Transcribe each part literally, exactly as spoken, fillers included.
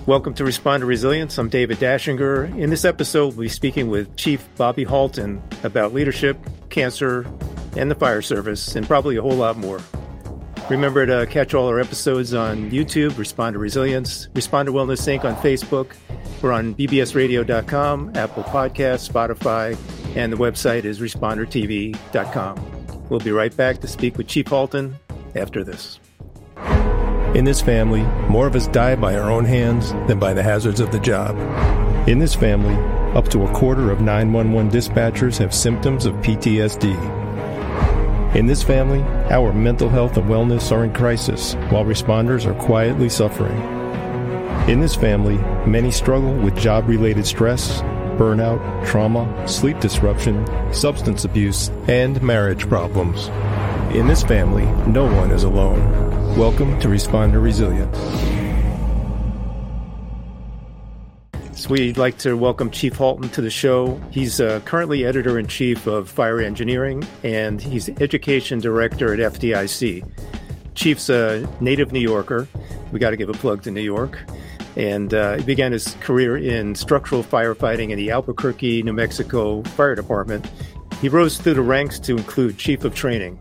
Welcome to Respond to Resilience. I'm David Dashinger. In this episode, we'll be speaking with Chief Bobby Halton about leadership, cancer, and the fire service, and probably a whole lot more. Remember to catch all our episodes on YouTube, Respond to Resilience, Respond to Wellness Incorporated on Facebook. We're on b b s radio dot com, Apple Podcasts, Spotify, and the website is responder t v dot com. We'll be right back to speak with Chief Halton after this. In this family, more of us die by our own hands than by the hazards of the job. In this family, up to a quarter of nine one one dispatchers have symptoms of P T S D. In this family, our mental health and wellness are in crisis, while responders are quietly suffering. In this family, many struggle with job-related stress, burnout, trauma, sleep disruption, substance abuse, and marriage problems. In this family, no one is alone. Welcome to Respond to Resilience. So we'd like to welcome Chief Halton to the show. He's uh, currently Editor-in-Chief of Fire Engineering, and he's Education Director at F D I C. Chief's a native New Yorker. We got to give a plug to New York. And uh, he began his career in structural firefighting in the Albuquerque, New Mexico Fire Department. He rose through the ranks to include Chief of Training.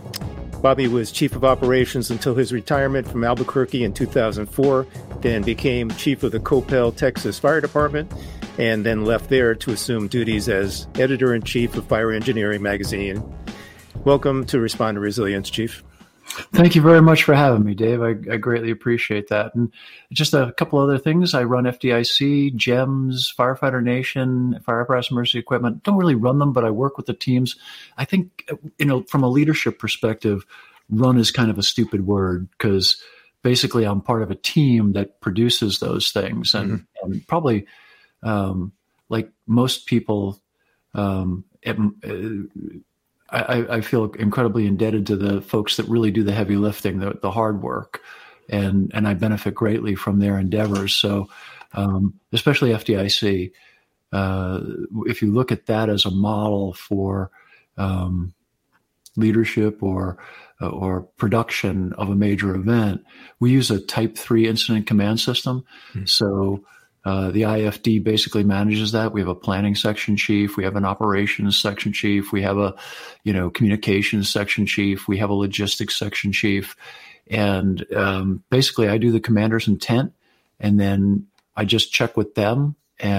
Bobby was Chief of Operations until his retirement from Albuquerque in two thousand four, then became Chief of the Coppell, Texas Fire Department, and then left there to assume duties as Editor-in-Chief of Fire Engineering magazine. Welcome to Respond to Resilience, Chief. Thank you very much for having me, Dave. I, I greatly appreciate that. And just a couple other things. I run F D I C, GEMS, Firefighter Nation, Fire Apparatus Emergency Equipment. Don't really run them, but I work with the teams. I think, you know, from a leadership perspective, run is kind of a stupid word because basically I'm part of a team that produces those things. And, mm-hmm. and probably um, like most people, um, it, uh, I, I feel incredibly indebted to the folks that really do the heavy lifting, the, the hard work, and and I benefit greatly from their endeavors. So, um, especially F D I C, uh, if you look at that as a model for um, leadership or or production of a major event, we use a Type three incident command system. Mm-hmm. So. Uh, the I F D basically manages that. We have a planning section chief. We have an operations section chief. We have a, you know, communications section chief. We have a logistics section chief. And um, basically I do the commander's intent, and then I just check with them.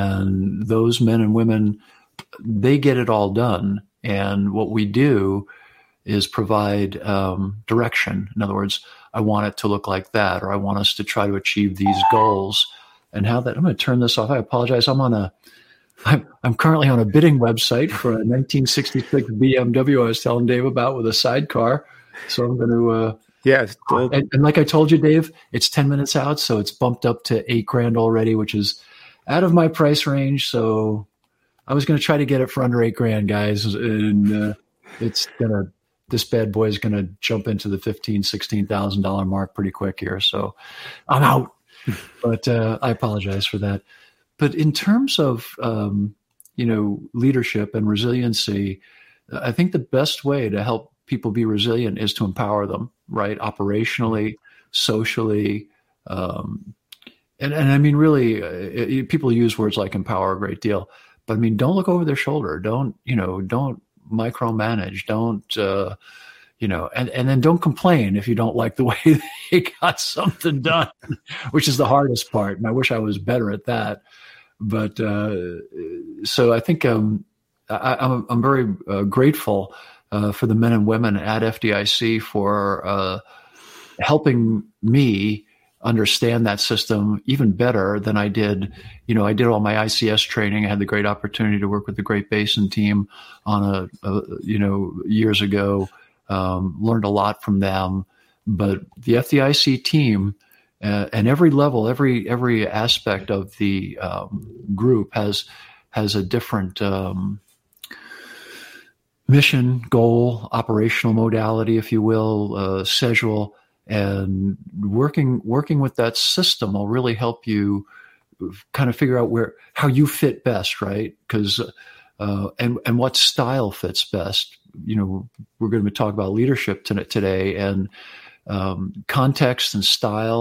And those men and women, they get it all done. And what we do is provide um, direction. In other words, I want it to look like that, or I want us to try to achieve these goals. And how that, I'm going to turn this off. I apologize. I'm on a, I'm, I'm currently on a bidding website for a nineteen sixty-six B M W I was telling Dave about with a sidecar. So I'm going to, uh, yeah. And, and like I told you, Dave, it's ten minutes out. So it's bumped up to eight grand already, which is out of my price range. So I was going to try to get it for under eight grand, guys. And uh, it's going to, this bad boy is going to jump into the fifteen, sixteen thousand dollars mark pretty quick here. So I'm out. But uh, I apologize for that. But in terms of, um, you know, leadership and resiliency, I think the best way to help people be resilient is to empower them, right? Operationally, socially. Um, and, and I mean, really, uh, it, people use words like empower a great deal. But I mean, don't look over their shoulder. Don't, you know, don't micromanage. Don't, uh, You know, and, and then don't complain if you don't like the way they got something done, which is the hardest part. And I wish I was better at that. But uh, so I think um, I, I'm, I'm very uh, grateful uh, for the men and women at F D I C for uh, helping me understand that system even better than I did. You know, I did all my I C S training. I had the great opportunity to work with the Great Basin team on a, a you know, years ago. Um, learned a lot from them, but the F D I C team uh, and every level, every every aspect of the um, group has has a different um, mission, goal, operational modality, if you will, uh, schedule, and working working with that system will really help you kind of figure out where how you fit best, right? Because uh, and and what style fits best. You know, we're going to talk about leadership today, and um, context and style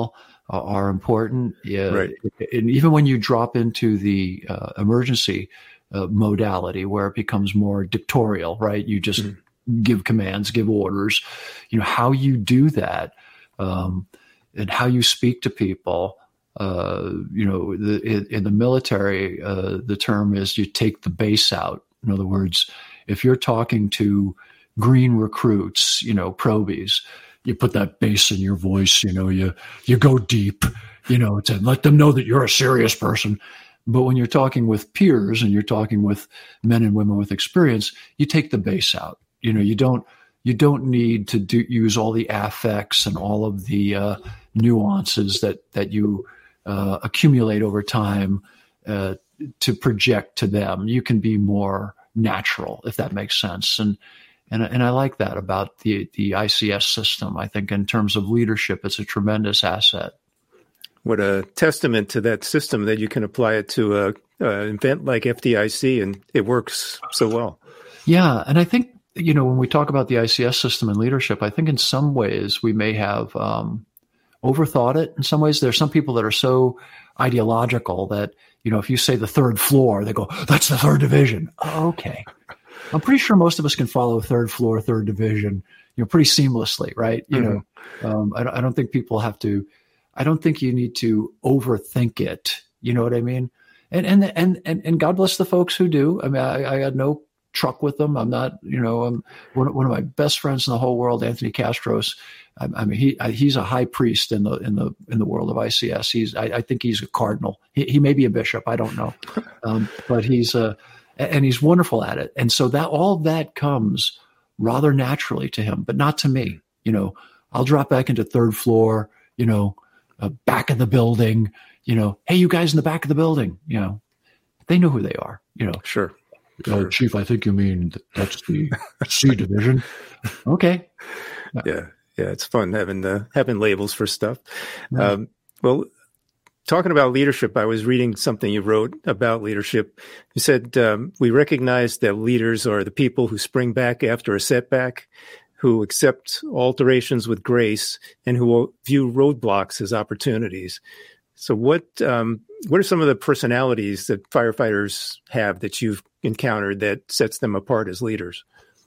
are, are important. Yeah, Right. And even when you drop into the uh, emergency uh, modality where it becomes more dictatorial, right? You just mm-hmm. give commands, give orders. You know, how you do that um, and how you speak to people. Uh, you know, the, in, in the military, uh, the term is you take the base out. In other words, if you're talking to green recruits, you know, probies, you put that bass in your voice, you know, you, you go deep, you know, to let them know that you're a serious person. But when you're talking with peers and you're talking with men and women with experience, you take the bass out. You know, you don't, you don't need to do, use all the affects and all of the uh, nuances that, that you uh, accumulate over time uh, to project to them. You can be more natural, if that makes sense. And, And, and I like that about the, the I C S system. I think in terms of leadership, it's a tremendous asset. What a testament to that system that you can apply it to a, an event like F D I C and it works so well. Yeah. And I think, you know, when we talk about the I C S system and leadership, I think in some ways we may have um, overthought it. In some ways, there are some people that are so ideological that, you know, if you say the third floor, they go, that's the third division. Oh, okay. I'm pretty sure most of us can follow third floor, third division, you know, pretty seamlessly, right? You mm-hmm. know, um, I, don't, I don't think people have to, I don't think you need to overthink it. You know what I mean? And, and, and, and, and God bless the folks who do. I mean, I, I had no truck with them. I'm not, you know, I'm one, one of my best friends in the whole world, Anthony Castros. I, I mean, he, he's a high priest in the, in the, in the world of I C S. He's, I, I think he's a cardinal. He, he may be a bishop. I don't know. Um, but he's a, And he's wonderful at it. And so that all of that comes rather naturally to him, but not to me. You know, I'll drop back into third floor, you know, uh, back of the building, you know, hey, you guys in the back of the building, you know, they know who they are, you know. Sure. Oh, sure. Chief, I think you mean that's the C division. Okay. Yeah. Yeah. It's fun having the, having labels for stuff. Yeah. Um, well, Talking about leadership, I was reading something you wrote about leadership. You said, um, we recognize that leaders are the people who spring back after a setback, who accept alterations with grace, and who view roadblocks as opportunities. So what um, what are some of the personalities that firefighters have that you've encountered that sets them apart as leaders?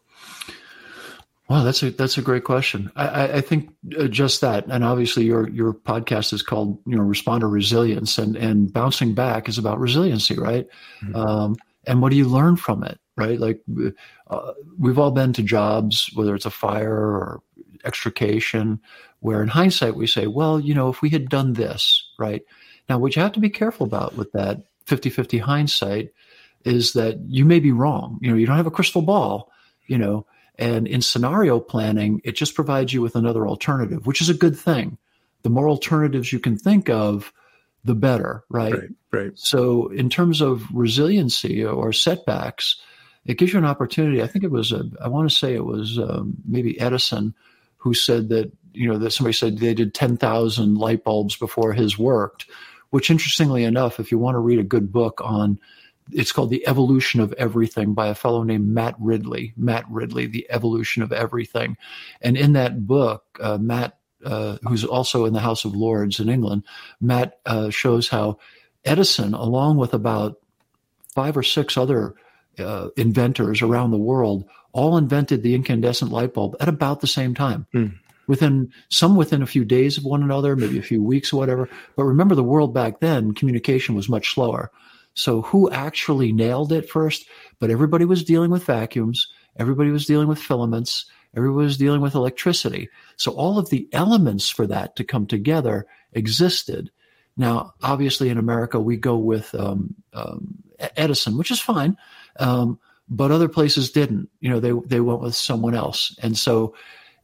Wow, that's a that's a great question. I, I think just that, and obviously your your podcast is called, you know, Responder Resilience, and and bouncing back is about resiliency, right? Mm-hmm. Um, and what do you learn from it, right? Like uh, we've all been to jobs, whether it's a fire or extrication, where in hindsight we say, well, you know, if we had done this, right? Now, what you have to be careful about with that fifty-fifty hindsight is that you may be wrong. You know, you don't have a crystal ball, you know. And in scenario planning, it just provides you with another alternative, which is a good thing. The more alternatives you can think of, the better, right? Right, right. So in terms of resiliency or setbacks, it gives you an opportunity. I think it was, a, I want to say it was um, maybe Edison who said that, you know, that somebody said they did ten thousand light bulbs before his worked, which interestingly enough, if you want to read a good book on, it's called The Evolution of Everything by a fellow named Matt Ridley. Matt Ridley, The Evolution of Everything. And in that book, uh, Matt, uh, who's also in the House of Lords in England, Matt uh, shows how Edison, along with about five or six other uh, inventors around the world, all invented the incandescent light bulb at about the same time. Mm. Within some within a few days of one another, maybe a few weeks or whatever. But remember, the world back then, communication was much slower. So who actually nailed it first? But everybody was dealing with vacuums. Everybody was dealing with filaments. Everybody was dealing with electricity. So all of the elements for that to come together existed. Now, obviously in America, we go with um, um, Edison, which is fine. Um, but other places didn't. You know, they, they went with someone else. And so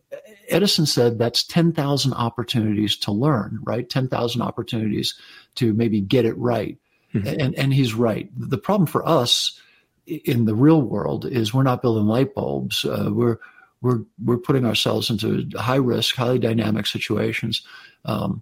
Edison said that's ten thousand opportunities to learn, right? ten thousand opportunities to maybe get it right. Mm-hmm. And, and he's right. The problem for us in the real world is we're not building light bulbs. Uh, we're we're we're putting ourselves into high risk, highly dynamic situations um,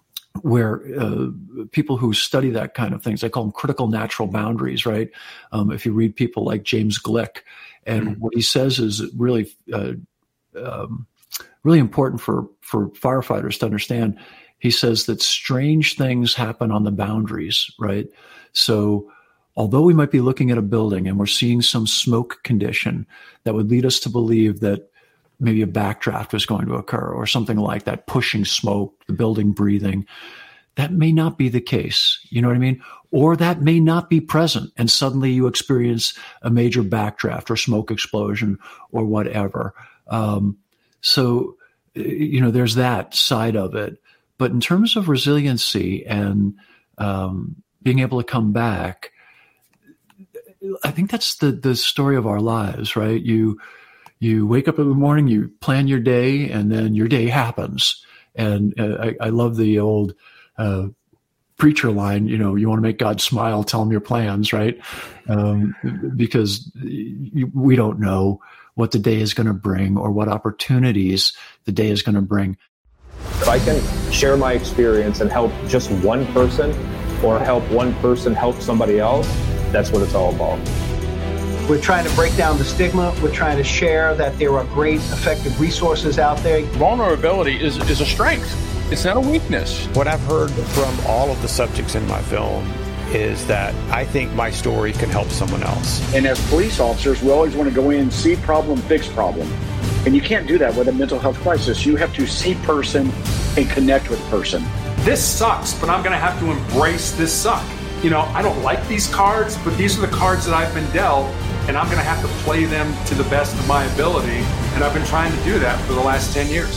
where uh, people who study that kind of things, they call them critical natural boundaries, right? Um, if you read people like James Glick, and mm-hmm. what he says is really uh, um, really important for for firefighters to understand. he says that strange things happen on the boundaries, right? So although we might be looking at a building and we're seeing some smoke condition that would lead us to believe that maybe a backdraft was going to occur or something like that, pushing smoke, the building breathing, that may not be the case. You know what I mean? Or that may not be present, and suddenly you experience a major backdraft or smoke explosion or whatever. Um, so, you know, there's that side of it. But in terms of resiliency and um, being able to come back, I think that's the the story of our lives, right? You you wake up in the morning, you plan your day, and then your day happens. And uh, I, I love the old uh, preacher line, you know, you want to make God smile, tell him your plans, right? Um, because you, we don't know what the day is going to bring or what opportunities the day is going to bring. If I can share my experience and help just one person or help one person help somebody else, that's what it's all about. We're trying to break down the stigma. We're trying to share that there are great, effective resources out there. Vulnerability is, is a strength. It's not a weakness. What I've heard from all of the subjects in my film is that I think my story can help someone else. And as police officers, we always want to go in, see problem, fix problem. And you can't do that with a mental health crisis. You have to see person and connect with person. This sucks, but I'm going to have to embrace this suck. You know, I don't like these cards, but these are the cards that I've been dealt, and I'm going to have to play them to the best of my ability. And I've been trying to do that for the last ten years.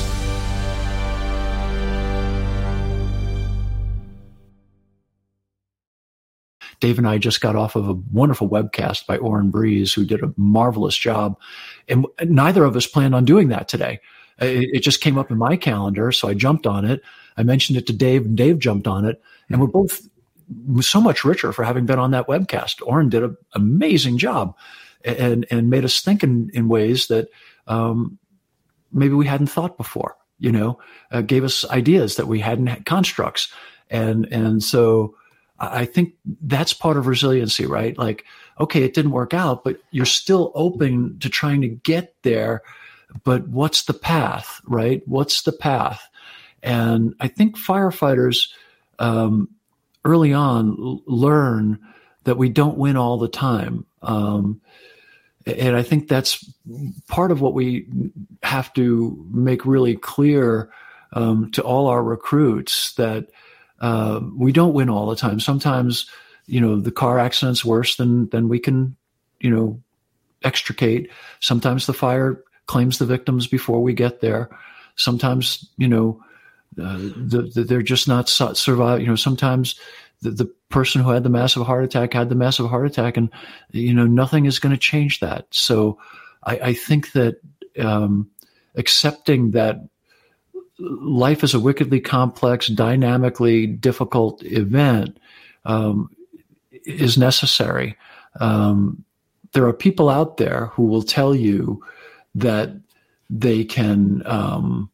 Dave and I just got off of a wonderful webcast by Oren Breeze, who did a marvelous job. And neither of us planned on doing that today. It, it just came up in my calendar, so I jumped on it. I mentioned it to Dave, and Dave jumped on it. And we're both so much richer for having been on that webcast. Oren did an amazing job and, and made us think in, in ways that um, maybe we hadn't thought before, you know, uh, gave us ideas that we hadn't had, constructs. And, and so I think that's part of resiliency, right? Like, okay, it didn't work out, but you're still open to trying to get there. But what's the path, right? What's the path? And I think firefighters um, early on l- learn that we don't win all the time. Um, and I think that's part of what we have to make really clear um, to all our recruits, that Uh, we don't win all the time. Sometimes, you know, the car accident's worse than, than we can, you know, extricate. Sometimes the fire claims the victims before we get there. Sometimes, you know, uh, the, the, they're just not su- survive. You know, sometimes the, the person who had the massive heart attack had the massive heart attack, and, you know, nothing is going to change that. So I, I think that um, accepting that life is a wickedly complex, dynamically difficult event um, is necessary. Um, there are people out there who will tell you that they can um,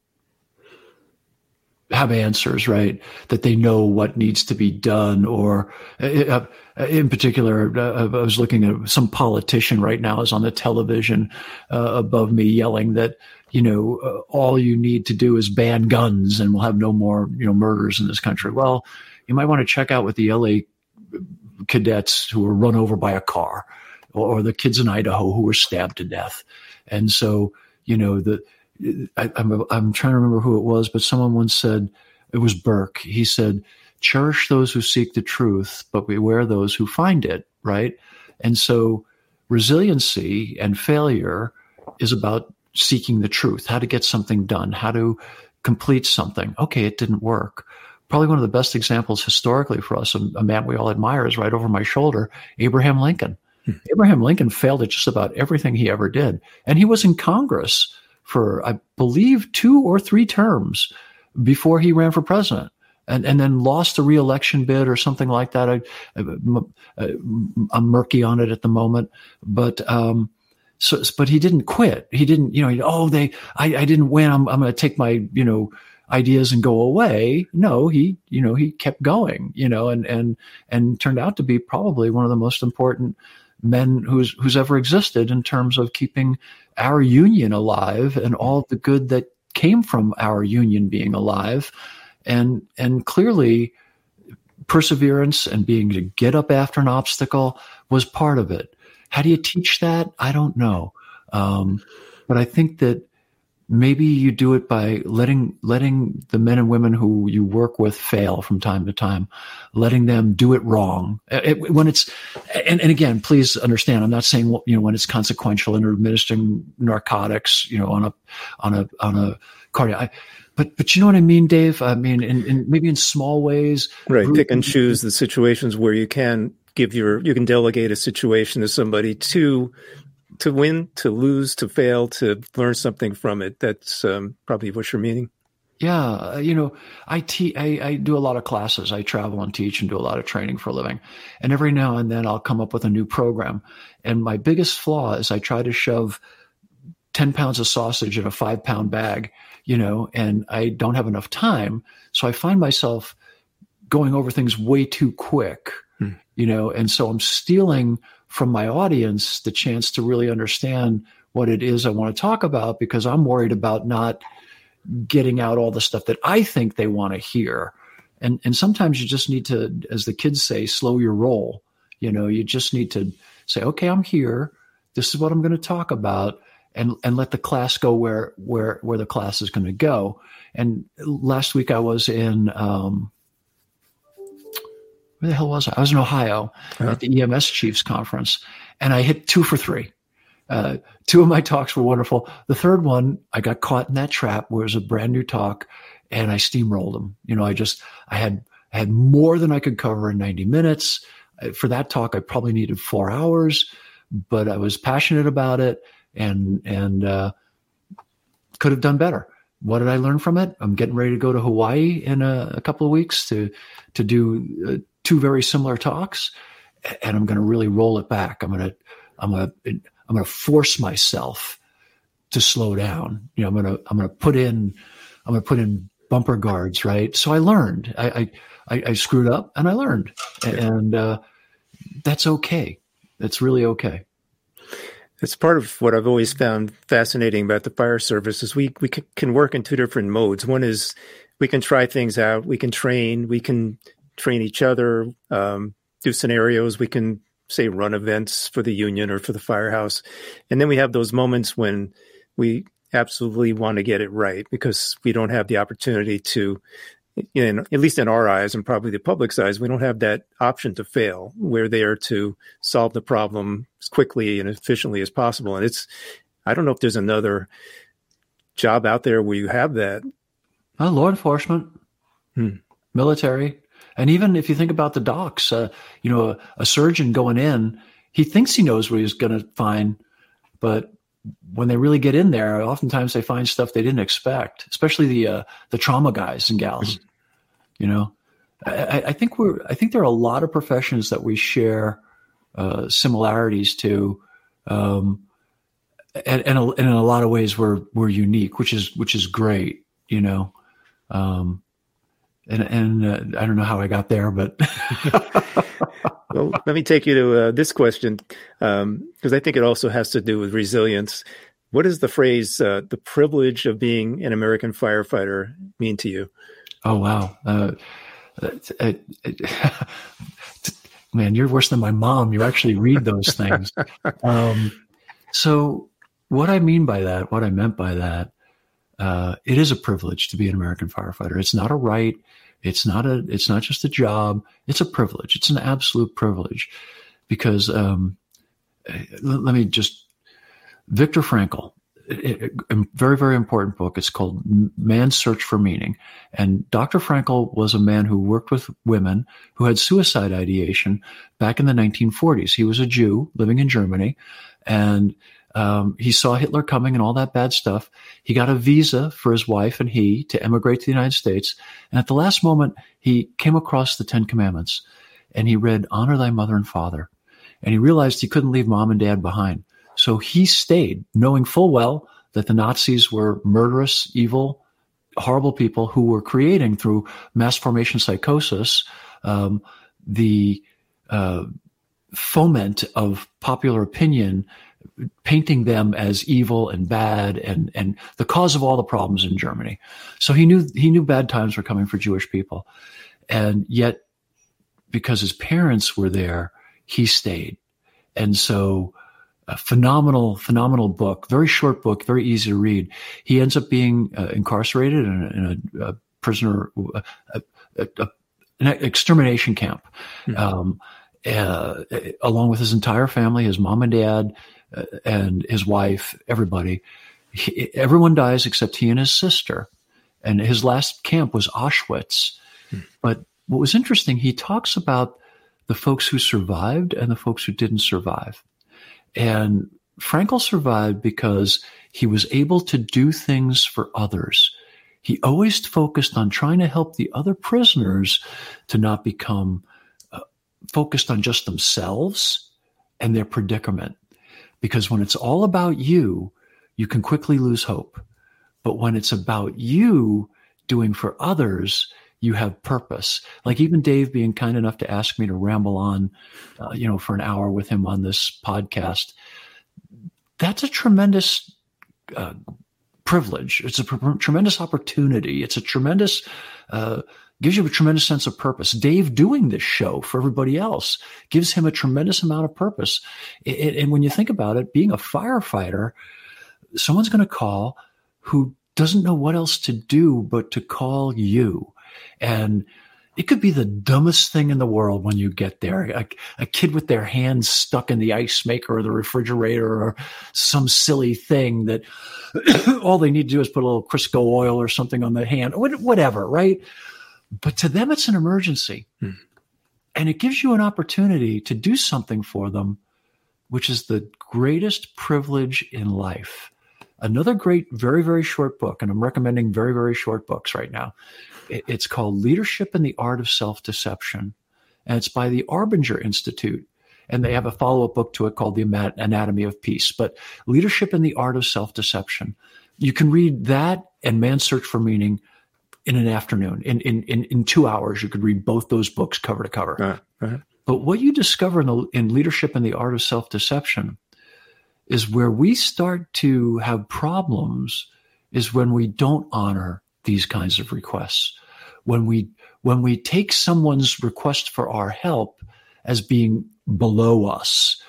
have answers, right? That they know what needs to be done. Or uh, in particular, uh, I was looking at some politician right now is on the television uh, above me yelling that, you know, uh, all you need to do is ban guns and we'll have no more, you know, murders in this country. Well, you might want to check out with the L A cadets who were run over by a car, or, or the kids in Idaho who were stabbed to death. And so, you know, the I, I'm I'm trying to remember who it was, but someone once said, it was Burke. He said, "Cherish those who seek the truth, but beware those who find it." Right. And so resiliency and failure is about seeking the truth, how to get something done, how to complete something. Okay, it didn't work. Probably one of the best examples historically for us, a, a man we all admire, is right over my shoulder, Abraham Lincoln. Hmm. Abraham Lincoln failed at just about everything he ever did. And he was in Congress for, I believe, two or three terms before he ran for president, and, and then lost a re-election bid or something like that. I, I, I'm murky on it at the moment, but um, So, but he didn't quit. He didn't, you know, he, oh, they, I, I didn't win. I'm, I'm going to take my, you know, ideas and go away. No, he, you know, he kept going, you know, and, and, and turned out to be probably one of the most important men who's, who's ever existed in terms of keeping our union alive and all the good that came from our union being alive. And, and clearly perseverance and being to get up after an obstacle was part of it. How do you teach that? I don't know. Um, but I think that maybe you do it by letting letting the men and women who you work with fail from time to time, letting them do it wrong. It, when it's, and, and again, please understand, I'm not saying, you know, when it's consequential and administering narcotics, you know, on a on a on a cardiac. But but you know what I mean, Dave? I mean, in, in maybe in small ways, right? Pick and choose the situations where you can give your you can delegate a situation to somebody to. To win, to lose, to fail, to learn something from it. That's um, probably what you're meaning. Yeah. You know, I, te- I, I do a lot of classes. I travel and teach and do a lot of training for a living. And every now and then I'll come up with a new program. And my biggest flaw is I try to shove ten pounds of sausage in a five pound bag, you know, and I don't have enough time. So I find myself going over things way too quick, hmm. you know, and so I'm stealing from my audience the chance to really understand what it is I want to talk about, because I'm worried about not getting out all the stuff that I think they want to hear. And and sometimes you just need to, as the kids say, slow your roll. You know, you just need to say, okay, I'm here. This is what I'm going to talk about, and and let the class go where where where the class is going to go. And last week I was in um where the hell was I? I was in Ohio uh-huh. at the E M S Chiefs Conference, and I hit two for three. Uh, two of my talks were wonderful. The third one, I got caught in that trap where it was a brand new talk, and I steamrolled them. You know, I just, I had, I had more than I could cover in ninety minutes. For that talk, I probably needed four hours, but I was passionate about it and, and, uh, could have done better. What did I learn from it? I'm getting ready to go to Hawaii in a, a couple of weeks to, to do uh, two very similar talks, and I'm going to really roll it back. I'm going to, I'm going to, I'm going to force myself to slow down. You know, I'm going to, I'm going to put in, I'm going to put in bumper guards, right? So I learned, I, I, I screwed up and I learned, and uh, that's okay. That's really okay. It's part of what I've always found fascinating about the fire service is we, we can work in two different modes. One is we can try things out. We can train, we can train each other, um, do scenarios. We can say run events for the union or for the firehouse. And then we have those moments when we absolutely want to get it right because we don't have the opportunity to, you know, at least in our eyes and probably the public's eyes, we don't have that option to fail. We're there to solve the problem as quickly and efficiently as possible. And it's, I don't know if there's another job out there where you have that. Uh, law enforcement, hmm. military. And even if you think about the docs, uh, you know, a, a surgeon going in, he thinks he knows what he's going to find, but when they really get in there, oftentimes they find stuff they didn't expect, especially the uh, the trauma guys and gals. You know, I, I think we're I think there are a lot of professions that we share uh, similarities to, um, and, and, and in a lot of ways we're we're unique, which is which is great. You know. Um, And, and uh, I don't know how I got there, but. Well, let me take you to uh, this question, because um, I think it also has to do with resilience. What does the phrase, uh, the privilege of being an American firefighter, mean to you? Oh, wow. Uh, it, it, it, man, you're worse than my mom. You actually read those things. Um, so what I mean by that, what I meant by that, Uh, it is a privilege to be an American firefighter. It's not a right. It's not a, it's not just a job. It's a privilege. It's an absolute privilege because, um, let, let me just, Viktor Frankl, it, a very, very important book. It's called Man's Search for Meaning. And Doctor Frankl was a man who worked with women who had suicide ideation back in the nineteen forties. He was a Jew living in Germany, and Um, he saw Hitler coming and all that bad stuff. He got a visa for his wife and he to emigrate to the United States. And at the last moment, he came across the Ten Commandments and he read, honor thy mother and father. And he realized he couldn't leave mom and dad behind. So he stayed, knowing full well that the Nazis were murderous, evil, horrible people who were creating through mass formation psychosis, um, the, uh, foment of popular opinion painting them as evil and bad and, and the cause of all the problems in Germany. So he knew, he knew bad times were coming for Jewish people. And yet, because his parents were there, he stayed. And so a phenomenal, phenomenal book, very short book, very easy to read. He ends up being uh, incarcerated in a, in a, a prisoner, a, a, a, an extermination camp, mm-hmm. um, uh, along with his entire family, his mom and dad, uh, and his wife, everybody. He, everyone dies except he and his sister. And his last camp was Auschwitz. Mm-hmm. But what was interesting, he talks about the folks who survived and the folks who didn't survive. And Frankl survived because he was able to do things for others. He always focused on trying to help the other prisoners to not become uh, focused on just themselves and their predicament. Because when it's all about you, you can quickly lose hope. But when it's about you doing for others, you have purpose. Like even Dave being kind enough to ask me to ramble on, uh, you know, for an hour with him on this podcast. That's a tremendous uh, privilege. It's a pr- tremendous opportunity. It's a tremendous, uh, gives you a tremendous sense of purpose. Dave doing this show for everybody else gives him a tremendous amount of purpose. It, it, and when you think about it, being a firefighter, someone's going to call who doesn't know what else to do but to call you. And it could be the dumbest thing in the world when you get there. A, a kid with their hands stuck in the ice maker or the refrigerator or some silly thing that all they need to do is put a little Crisco oil or something on the hand, whatever, right? But to them, it's an emergency. Hmm. And it gives you an opportunity to do something for them, which is the greatest privilege in life. Another great, very, very short book, and I'm recommending very, very short books right now. It's called Leadership and the Art of Self-Deception, and it's by the Arbinger Institute, and they have a follow-up book to it called The Anatomy of Peace. But Leadership and the Art of Self-Deception, you can read that and Man's Search for Meaning in an afternoon. In in in, in two hours, you could read both those books cover to cover. Uh, uh. But what you discover in, the, in Leadership and the Art of Self-Deception is where we start to have problems is when we don't honor these kinds of requests. When we when we take someone's request for our help as being below us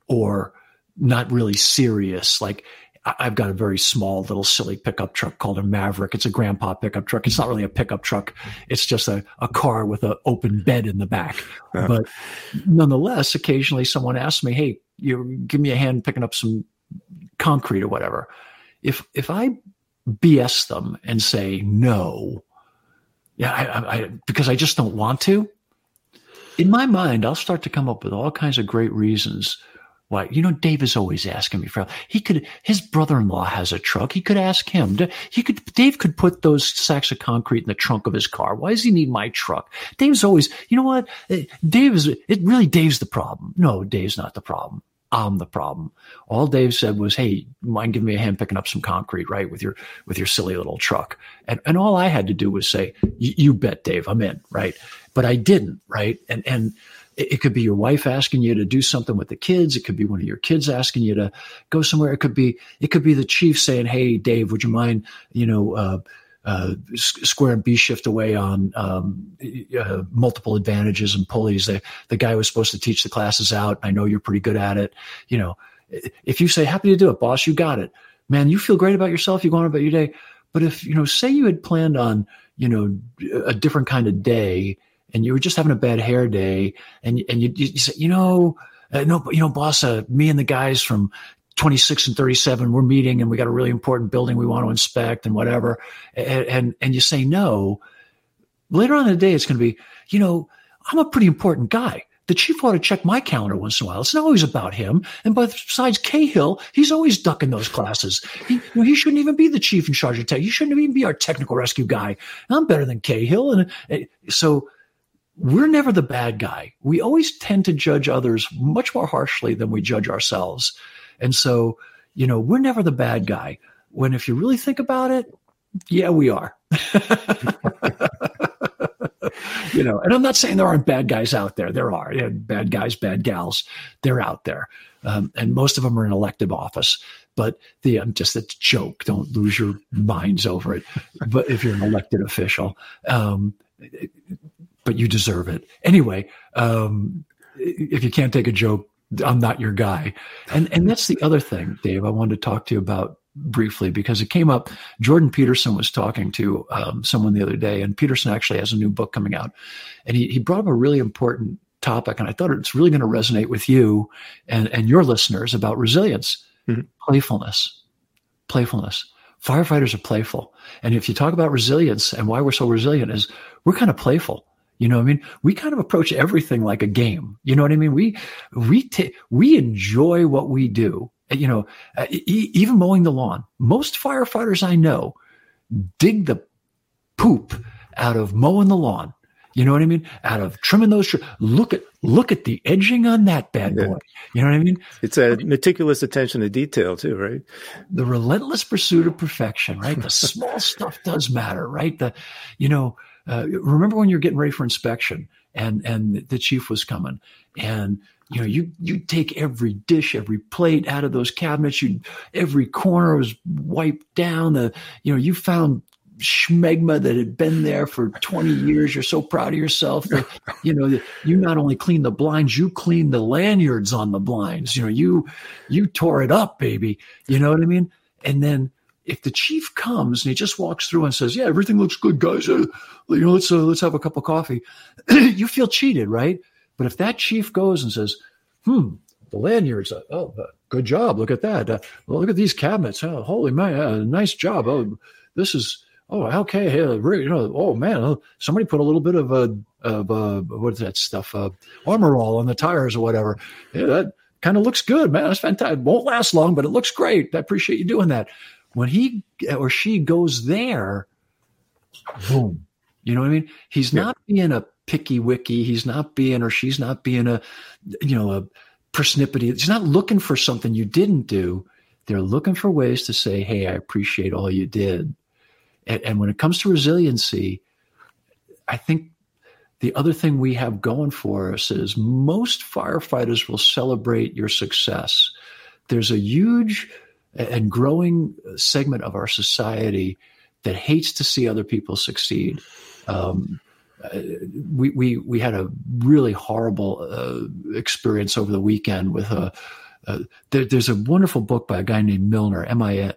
or not really serious, like I've got a very small little silly pickup truck called a Maverick. It's a grandpa pickup truck. It's not really a pickup truck. It's just a, a car with an open bed in the back. Uh-huh. But nonetheless, occasionally someone asks me, hey, you give me a hand picking up some concrete or whatever. If if I B S them and say no, yeah, I, I, because I just don't want to, in my mind, I'll start to come up with all kinds of great reasons why. You know, Dave is always asking me for help. He could, his brother-in-law has a truck. He could ask him. He could, Dave could put those sacks of concrete in the trunk of his car. Why does he need my truck? Dave's always, you know what? Dave is, it really, Dave's the problem. No, Dave's not the problem. I'm the problem. All Dave said was, hey, mind giving me a hand picking up some concrete, right, with your with your silly little truck. And and all I had to do was say, you bet, Dave, I'm in, right? But I didn't, right? And and it, it could be your wife asking you to do something with the kids. It could be one of your kids asking you to go somewhere. It could be it could be the chief saying, hey, Dave, would you mind, you know, uh, uh, square and B shift away on um, uh, multiple advantages and pulleys. The, the guy was supposed to teach the classes out. I know you're pretty good at it. You know, if you say, happy to do it, boss, you got it, man, you feel great about yourself. You go on about your day. But if, you know, say you had planned on, you know, a different kind of day and you were just having a bad hair day and, and you, you say, you know, uh, no, you know, boss, uh, me and the guys from twenty-six and thirty-seven, we're meeting and we got a really important building we want to inspect and whatever. And, and, and you say no. Later on in the day, it's going to be, you know, I'm a pretty important guy. The chief ought to check my calendar once in a while. It's not always about him. And besides Cahill, he's always ducking those classes. He, you know, he shouldn't even be the chief in charge of tech. He shouldn't even be our technical rescue guy. I'm better than Cahill. And, and so we're never the bad guy. We always tend to judge others much more harshly than we judge ourselves. And so, you know, we're never the bad guy. When if you really think about it, yeah, we are. You know, and I'm not saying there aren't bad guys out there. There are, you know, bad guys, bad gals. They're out there. Um, and most of them are in elective office. But the um, just a joke. Don't lose your minds over it. But if you're an elected official, um, but you deserve it anyway. Um, if you can't take a joke, I'm not your guy. And and that's the other thing, Dave, I wanted to talk to you about briefly, because it came up. Jordan Peterson was talking to um, someone the other day, and Peterson actually has a new book coming out. And he, he brought up a really important topic, and I thought it's really going to resonate with you and, and your listeners about resilience. Mm-hmm. Playfulness. Playfulness. Firefighters are playful. And if you talk about resilience and why we're so resilient, is we're kind of playful. You know what I mean? We kind of approach everything like a game. You know what I mean? We we t- we enjoy what we do. You know, uh, e- even mowing the lawn. Most firefighters I know dig the poop out of mowing the lawn. You know what I mean? Out of trimming those trees. Look at look at the edging on that bad boy. You know what I mean? It's a meticulous attention to detail too, right? The relentless pursuit of perfection, right? The small stuff does matter, right? The, you know, uh, remember when you're getting ready for inspection and and the chief was coming, and you know, you you take every dish, every plate out of those cabinets. You every corner was wiped down. The you know you found schmegma that had been there for twenty years. You're so proud of yourself that, you know, you not only cleaned the blinds, you cleaned the lanyards on the blinds. You know, you, you tore it up, baby. You know what I mean? And then if the chief comes and he just walks through and says, yeah, everything looks good, guys. Uh, you know, let's, uh, let's have a cup of coffee. You feel cheated, right? But if that chief goes and says, hmm, the lanyards, uh, oh, uh, good job. Look at that. Uh, well, look at these cabinets. Oh, holy man, uh, nice job. Oh, this is, Oh, okay. Hey, you know, oh man, somebody put a little bit of a of uh, what is that stuff? Uh, Armor All on the tires or whatever. Yeah, that kind of looks good, man. That's fantastic. Won't last long, but it looks great. I appreciate you doing that. When he or she goes there, boom. You know what I mean? He's yeah. not being a picky wicky. He's not being, or she's not being a, you know, a persnippety. He's not looking for something you didn't do. They're looking for ways to say, hey, I appreciate all you did. And, and when it comes to resiliency, I think the other thing we have going for us is most firefighters will celebrate your success. There's a huge and growing segment of our society that hates to see other people succeed. Um, we, we, we had a really horrible uh, experience over the weekend with a, Uh, there, there's a wonderful book by a guy named Milner, M I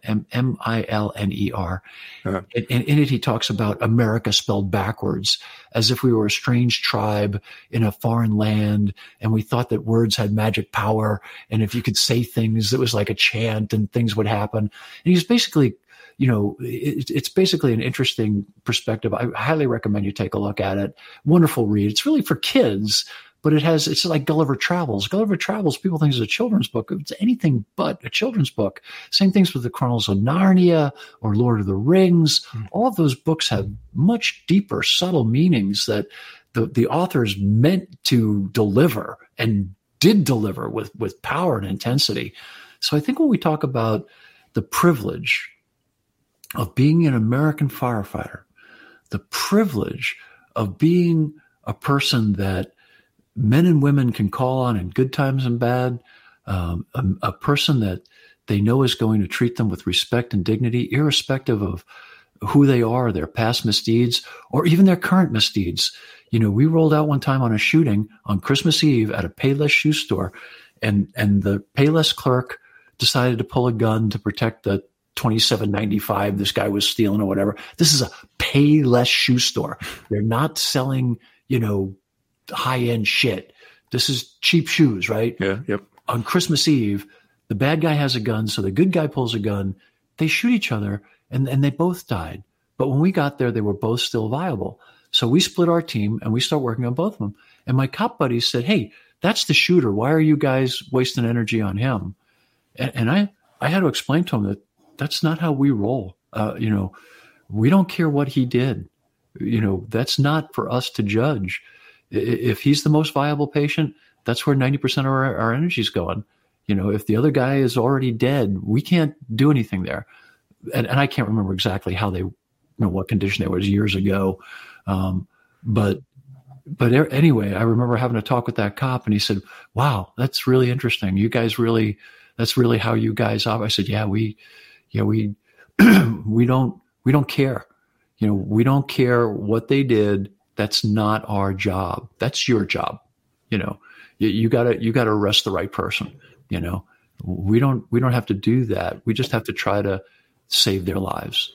L N E R. Uh-huh. And, and in it, he talks about America spelled backwards, as if we were a strange tribe in a foreign land, and we thought that words had magic power. And if you could say things, it was like a chant and things would happen. And he's basically, you know, it, it's basically an interesting perspective. I highly recommend you take a look at it. Wonderful read. It's really for kids. But it has, it's like Gulliver Travels. Gulliver Travels, people think is a children's book. It's anything but a children's book. Same things with the Chronicles of Narnia or Lord of the Rings. Mm. All of those books have much deeper, subtle meanings that the, the authors meant to deliver and did deliver with, with power and intensity. So I think when we talk about the privilege of being an American firefighter, the privilege of being a person that men and women can call on in good times and bad, um, a, a person that they know is going to treat them with respect and dignity, irrespective of who they are, their past misdeeds, or even their current misdeeds. You know, we rolled out one time on a shooting on Christmas Eve at a Payless shoe store, and and the Payless clerk decided to pull a gun to protect the twenty-seven ninety-five this guy was stealing or whatever. This is a Payless shoe store. They're not selling, you know, high-end shit. This is cheap shoes, right? Yeah, yep. On Christmas Eve, the bad guy has a gun, so the good guy pulls a gun. They shoot each other, and, and they both died. But when we got there, they were both still viable. So we split our team, and we start working on both of them. And my cop buddies said, hey, that's the shooter. Why are you guys wasting energy on him? And, and I, I had to explain to him that that's not how we roll. Uh, you know, we don't care what he did. You know, that's not for us to judge. If he's the most viable patient, that's where ninety percent of our, our energy is going. You know, if the other guy is already dead, we can't do anything there. And, and I can't remember exactly how they, you know, what condition they was years ago. Um, but but anyway, I remember having a talk with that cop, and he said, "Wow, that's really interesting. You guys really, that's really how you guys operate." I said, "Yeah, we, yeah, we, we don't, we don't care. You know, we don't care what they did. That's not our job. That's your job. You know, you, you gotta, you gotta arrest the right person. You know, we don't, we don't have to do that. We just have to try to save their lives."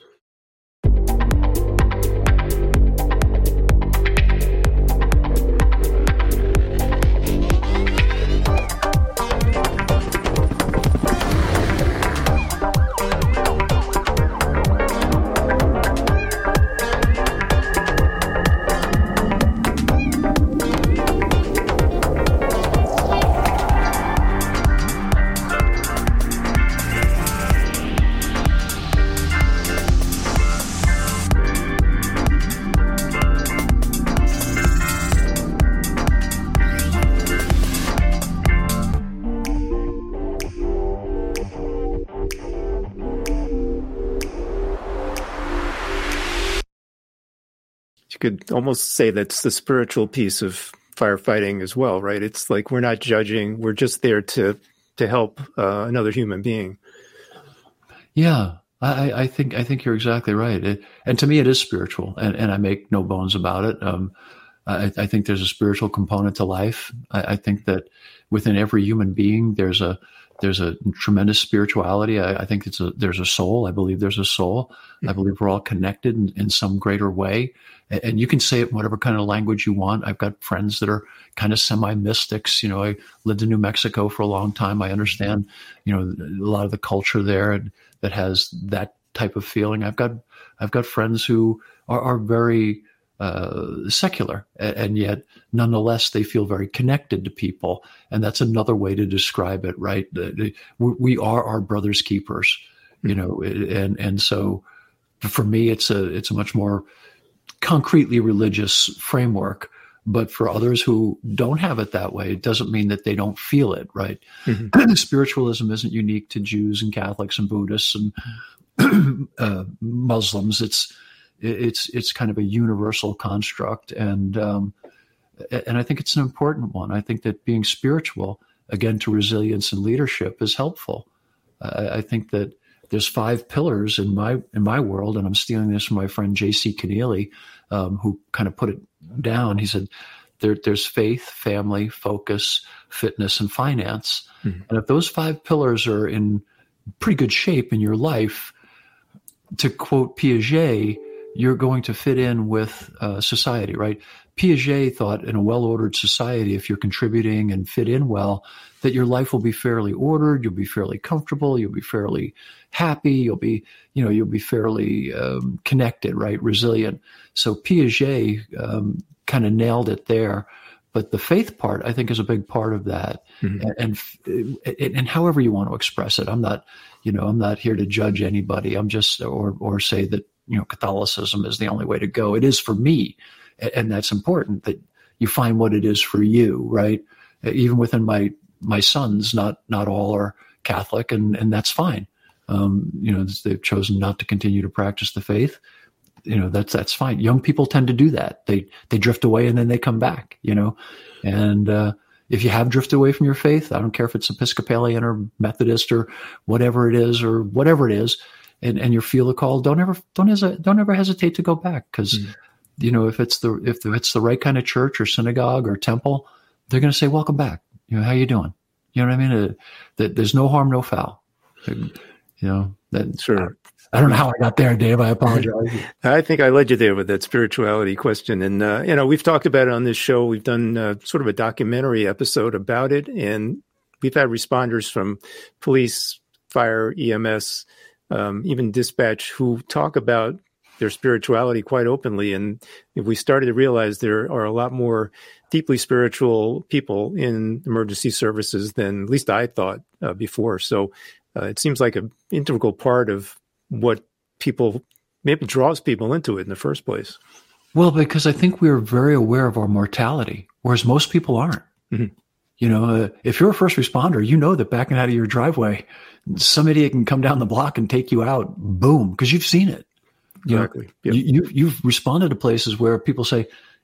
Could almost say that's the spiritual piece of firefighting as well, right? It's like we're not judging; we're just there to to help uh, another human being. Yeah, I, I think I think you're exactly right. It, and to me, it is spiritual, and, and I make no bones about it. Um, I, I think there's a spiritual component to life. I, I think that within every human being, there's a there's a tremendous spirituality. I, I think it's a there's a soul. I believe there's a soul. Mm-hmm. I believe we're all connected in, in some greater way. And you can say it in whatever kind of language you want. I've got friends that are kind of semi-mystics. You know, I lived in New Mexico for a long time. I understand, you know, a lot of the culture there that has that type of feeling. I've got, I've got friends who are, are very uh, secular, and yet nonetheless they feel very connected to people. And that's another way to describe it, right? We are our brother's keepers, you know, and and so for me, it's a it's a much more concretely religious framework, but for others who don't have it that way, it doesn't mean that they don't feel it, right? Mm-hmm. Spiritualism isn't unique to Jews and Catholics and Buddhists and uh, Muslims. It's it's it's kind of a universal construct, and um, and I think it's an important one. I think that being spiritual, again, to resilience and leadership is helpful. Uh, I think that there's five pillars in my in my world, and I'm stealing this from my friend J C Keneally, um, who kind of put it down. He said, there, there's faith, family, focus, fitness, and finance. Mm-hmm. And if those five pillars are in pretty good shape in your life, to quote Piaget, you're going to fit in with uh, society, right? Piaget thought in a well-ordered society, if you're contributing and fit in well, that your life will be fairly ordered, you'll be fairly comfortable, you'll be fairly happy, you'll be, you know, you'll be fairly um, connected, right? Resilient. So Piaget um, kind of nailed it there. But the faith part, I think, is a big part of that. Mm-hmm. And, and and however you want to express it, I'm not, you know, I'm not here to judge anybody. I'm just, or or say that, you know, Catholicism is the only way to go. It is for me. And that's important, that you find what it is for you, right? Even within my my sons, not not all are Catholic, and, and that's fine. Um, you know, they've chosen not to continue to practice the faith. You know, that's that's fine. Young people tend to do that. They they drift away and then they come back, you know. And uh, if you have drifted away from your faith, I don't care if it's Episcopalian or Methodist or whatever it is, or whatever it is, and, and you feel the call, don't ever don't hesitate, don't ever hesitate to go back, because mm. you know, if it's the if it's the right kind of church or synagogue or temple, they're going to say, "Welcome back. You know, how you doing?" You know what I mean? Uh, that there's no harm, no foul. You know, that sure. I, I don't know how I got there, Dave. I apologize. I think I led you there with that spirituality question, and uh, you know, we've talked about it on this show. We've done uh, sort of a documentary episode about it, and we've had responders from police, fire, E M S, um, even dispatch, who talk about their spirituality quite openly. And if we started to realize there are a lot more deeply spiritual people in emergency services than at least I thought uh, before. So uh, it seems like an integral part of what people, maybe draws people into it in the first place. Well, because I think we're very aware of our mortality, whereas most people aren't. Mm-hmm. You know, uh, if you're a first responder, you know that backing out of your driveway, some idiot can come down the block and take you out, boom, because you've seen it. You exactly. know, yep. you, you've responded to places where people say,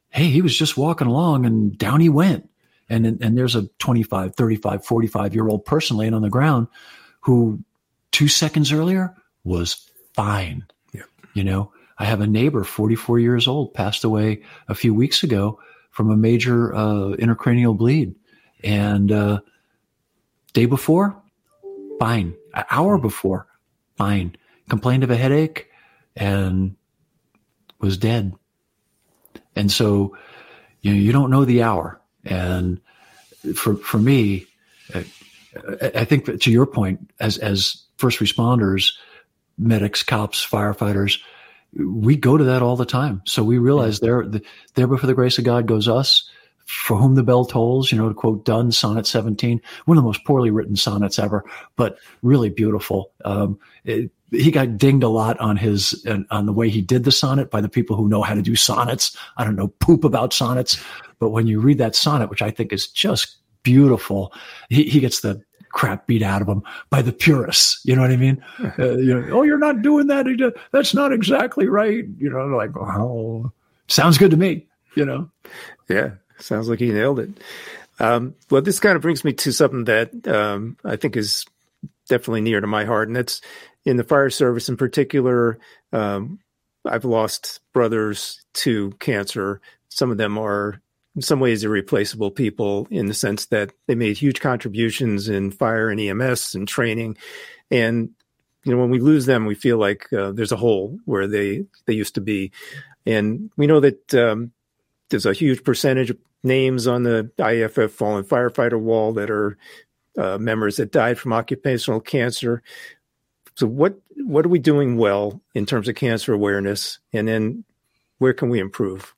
hey, he was just walking along and down he went. And, and there's a twenty-five, thirty-five, forty-five year old person laying on the ground who two seconds earlier was fine. Yeah. You know, I have a neighbor, forty-four years old, passed away a few weeks ago from a major uh, intracranial bleed. And uh, day before, fine. An hour before, fine. Complained of a headache and was dead. And so, you know, you don't know the hour. And for for me, I think that to your point, as as first responders, medics, cops, firefighters, we go to that all the time. So we realize there, there before the grace of God goes us, for whom the bell tolls, you know, to quote Donne, Sonnet seventeen, one of the most poorly written sonnets ever, but really beautiful. Um, it, he got dinged a lot on his, on the way he did the sonnet by the people who know how to do sonnets. I don't know poop about sonnets, but when you read that sonnet, which I think is just beautiful, he, he gets the crap beat out of him by the purists. You know what I mean? Uh, you know, oh, you're not doing that. That's not exactly right. You know, like, oh, sounds good to me, you know? Yeah. Sounds like he nailed it. Um, well, this kind of brings me to something that um, I think is definitely near to my heart, and that's in the fire service in particular. Um, I've lost brothers to cancer. Some of them are in some ways irreplaceable people in the sense that they made huge contributions in fire and E M S and training. And, you know, when we lose them, we feel like uh, there's a hole where they, they used to be. And we know that um, there's a huge percentage of names on the I A F F Fallen Firefighter Wall that are uh, members that died from occupational cancer. So what what are we doing well in terms of cancer awareness? And then where can we improve?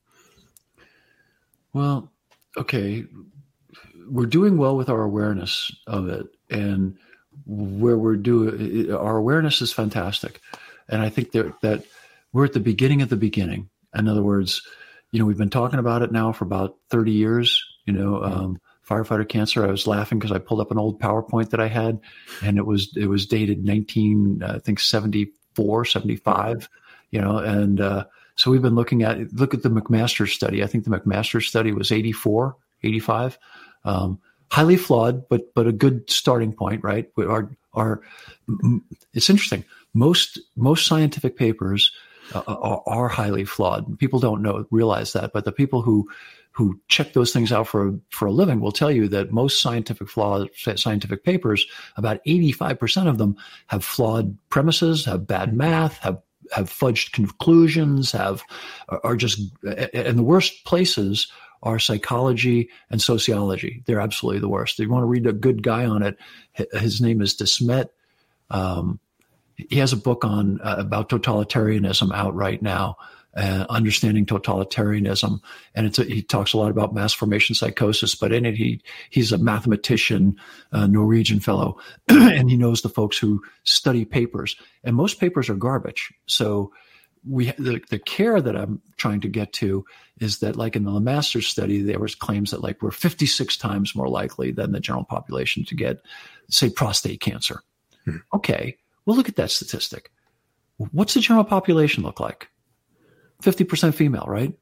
Well, okay, we're doing well with our awareness of it. And where we're doing, our awareness is fantastic. And I think that, that we're at the beginning of the beginning. In other words, you know, we've been talking about it now for about thirty years, you know, um, firefighter cancer. I was laughing because I pulled up an old PowerPoint that I had, and it was, it was dated nineteen, uh, I think seventy-four, seventy-five, you know, and, uh, so we've been looking at, look at the McMaster study. I think the McMaster study was eighty-four, eighty-five, um, highly flawed, but, but a good starting point, right? Our, our, it's interesting. Most, most scientific papers uh, are, are highly flawed. People don't know, realize that, but the people who, who check those things out for, for a living will tell you that most scientific flawed scientific papers, about eighty-five percent of them have flawed premises, have bad math, have have fudged conclusions, have, are just, and the worst places are psychology and sociology. They're absolutely the worst. If you want to read a good guy on it, his name is Desmet. Um, he has a book on, uh, about totalitarianism out right now, uh, understanding totalitarianism. And it's a, he talks a lot about mass formation psychosis, but in it, he, he's a mathematician, a Norwegian fellow, and he knows the folks who study papers, and most papers are garbage. So we, the, the care that I'm trying to get to is that, like in the LeMaster study, there was claims that like we're fifty-six times more likely than the general population to get, say, prostate cancer. Hmm. Okay. Well, look at that statistic. What's the general population look like? fifty percent female, right?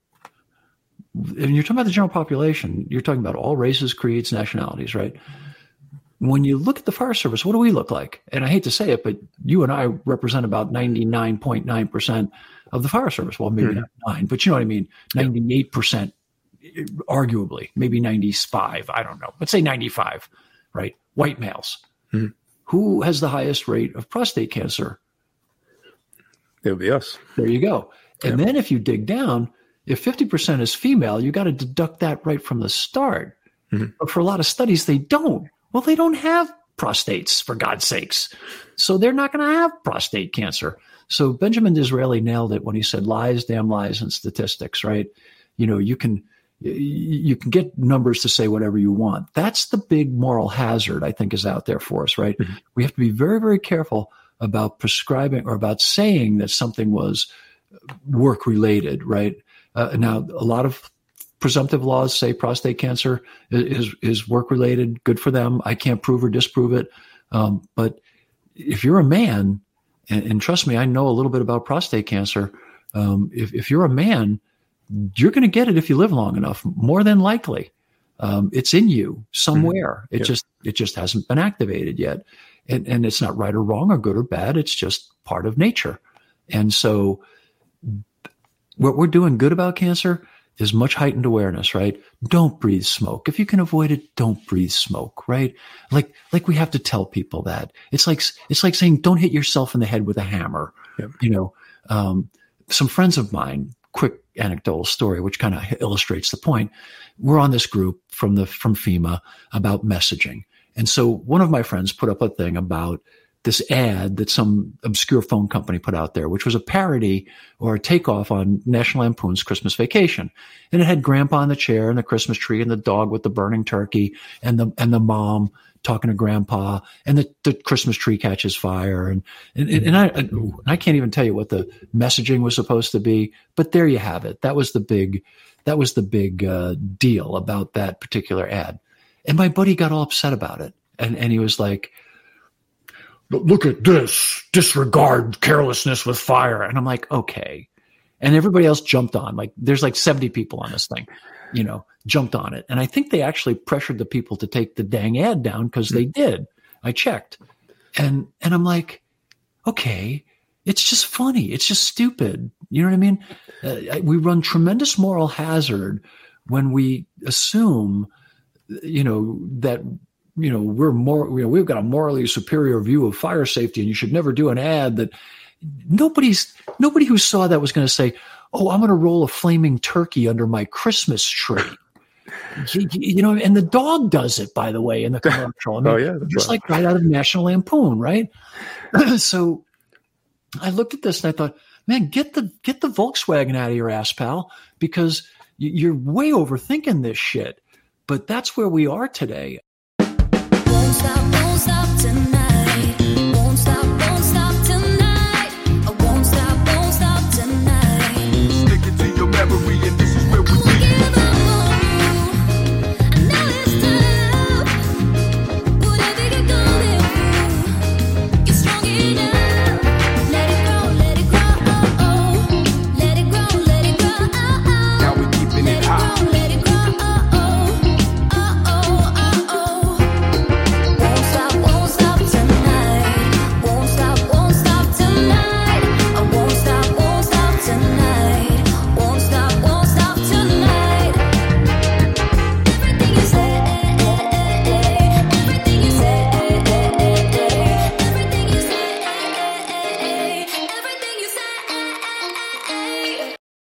And you're talking about the general population, you're talking about all races, creeds, nationalities, right? When you look at the fire service, what do we look like? And I hate to say it, but you and I represent about ninety-nine point nine percent of the fire service. Well, maybe mm-hmm. not nine, but you know what I mean? ninety-eight percent, arguably, maybe ninety-five, I don't know. Let's say ninety-five, right? White males. Mm-hmm. Who has the highest rate of prostate cancer? It would be us. There you go. And yep. Then if you dig down, if fifty percent is female, you got to deduct that right from the start. Mm-hmm. But for a lot of studies, they don't. Well, they don't have prostates, for God's sakes. So they're not going to have prostate cancer. So Benjamin Disraeli nailed it when he said lies, damn lies, and statistics, right? You know, you can you can get numbers to say whatever you want. That's the big moral hazard, I think, is out there for us, right? Mm-hmm. We have to be very, very careful about prescribing or about saying that something was work related, right? Uh, now, a lot of presumptive laws say prostate cancer is is work related. Good for them. I can't prove or disprove it. Um, but if you're a man, and, and trust me, I know a little bit about prostate cancer. Um, if, if you're a man you're going to get it if you live long enough, more than likely. Um, it's in you somewhere. Mm-hmm. It yeah. just, it just hasn't been activated yet. And, and it's not right or wrong or good or bad. It's just part of nature. And so what we're doing good about cancer is much heightened awareness, right? Don't breathe smoke. If you can avoid it, don't breathe smoke, right? Like, like we have to tell people that. It's like, it's like saying, don't hit yourself in the head with a hammer. Yep. You know, um, some friends of mine, quick anecdotal story, which kind of illustrates the point. We're on this group from the, from FEMA about messaging. And so one of my friends put up a thing about this ad that some obscure phone company put out there, which was a parody or a takeoff on National Lampoon's Christmas Vacation. And it had Grandpa in the chair and the Christmas tree and the dog with the burning turkey and the, and the mom talking to Grandpa, and the, the Christmas tree catches fire. And, and, and I, and I can't even tell you what the messaging was supposed to be, but there you have it. That was the big, that was the big uh, deal about that particular ad. And my buddy got all upset about it. And, and he was like, look at this, disregard carelessness with fire. And I'm like, okay. And everybody else jumped on. Like, there's like seventy people on this thing, you know, jumped on it. And I think they actually pressured the people to take the dang ad down because they did. I checked. And, and I'm like, okay, it's just funny. It's just stupid. You know what I mean? Uh, we run tremendous moral hazard when we assume, you know, that, you know, we're more, you know, we've got a morally superior view of fire safety, and you should never do an ad that nobody's, nobody who saw that was going to say, oh, I'm going to roll a flaming turkey under my Christmas tree. you, you know, and the dog does it, by the way, in the commercial. I mean, oh, yeah, just right. like right out of National Lampoon, right? So I looked at this and I thought, man, get the, get the Volkswagen out of your ass, pal, because you're way overthinking this shit. But that's where we are today. Won't stop, won't stop tonight. Won't stop, won't stop tonight. I won't stop, won't stop tonight. Stick it to your memory, and this is where we won't give up on you. I know it's tough. Whatever you're going through, you're strong enough. Let it grow, let it grow, oh, oh. Let it grow, let it grow, oh, oh. Now we're keeping let it it hot. grow, let it grow, oh, oh. Oh, oh, oh, oh. Won't stop, won't stop tonight. Won't stop, won't stop tonight. I won't stop, won't stop tonight. Won't stop, won't stop tonight. Everything you say, everything you say, everything you say, everything you say.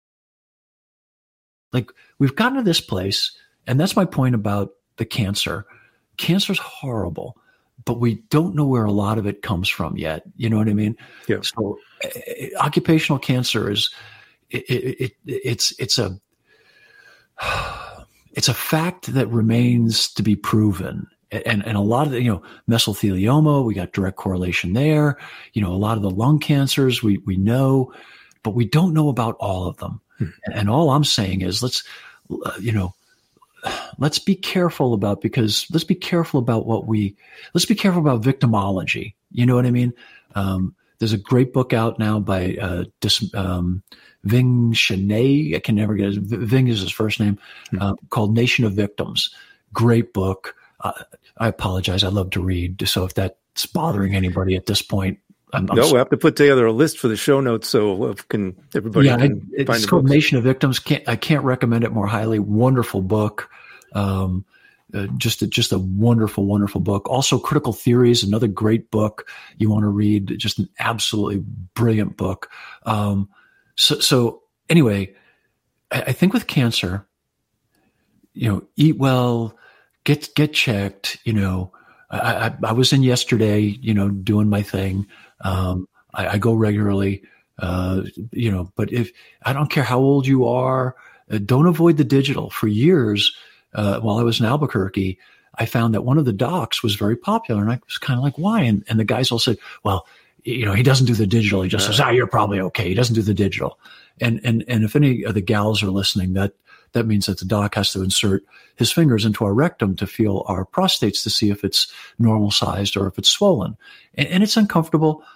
Like, we've gotten to this place, and that's my point about the cancer. Cancer's horrible, but we don't know where a lot of it comes from yet. You know what I mean? Yeah. So uh, occupational cancer is, it, it, it, it's, it's a, it's a fact that remains to be proven. And, and a lot of the, you know, mesothelioma, we got direct correlation there. You know, a lot of the lung cancers we, we know, but we don't know about all of them. Hmm. And, and all I'm saying is let's, uh, you know, let's be careful about, because let's be careful about what we, let's be careful about victimology. You know what I mean? Um, there's a great book out now by, uh, Dis, um, Ving Shanay. I can never get his, Ving is his first name, uh, called Nation of Victims. Great book. Uh, I apologize. I love to read. So if that's bothering anybody at this point, I'm, I'm no, sorry. we have to put together a list for the show notes so can everybody yeah, can I, find it's the called books. Nation of Victims. Can't, I can't recommend it more highly. Wonderful book. Um, uh, just a, just a wonderful, wonderful book. Also, Critical Theories, another great book you want to read. Just an absolutely brilliant book. Um, so, so anyway, I, I think with cancer, you know, eat well, get get checked. You know, I, I, I was in yesterday, you know, doing my thing. Um, I, I go regularly, uh, you know, but if I don't care how old you are, uh, don't avoid the digital. For years, uh, while I was in Albuquerque, I found that one of the docs was very popular, and I was kind of like, why? And, and the guys all said, well, you know, he doesn't do the digital. He just says, ah, you're probably okay. He doesn't do the digital. And, and, and if any of the gals are listening, that, that means that the doc has to insert his fingers into our rectum to feel our prostates to see if it's normal sized or if it's swollen. And, and it's uncomfortable,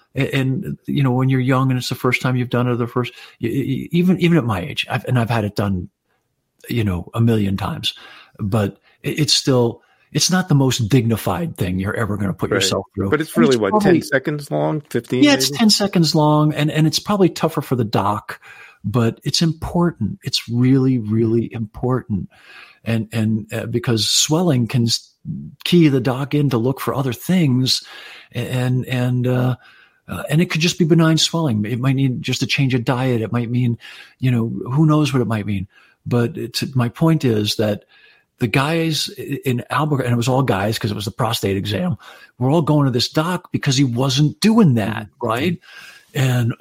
And, and you know, when you're young and it's the first time you've done it, or the first, even even at my age, I've, and I've had it done, you know, a million times, but it's still, it's not the most dignified thing you're ever going to put Right. yourself through. But it's really, And what, probably- ten seconds long, fifteen? Yeah, it's maybe? ten seconds long, and, and it's probably tougher for the doc, but it's important. It's really, really important. And, and uh, because swelling can s- key the doc in to look for other things, and, and, uh, uh, and it could just be benign swelling. It might need just a change of diet. It might mean, you know, who knows what it might mean. But it's, my point is that the guys in Albuquerque, and it was all guys because it was the prostate exam, we're all going to this doc because he wasn't doing that, right? And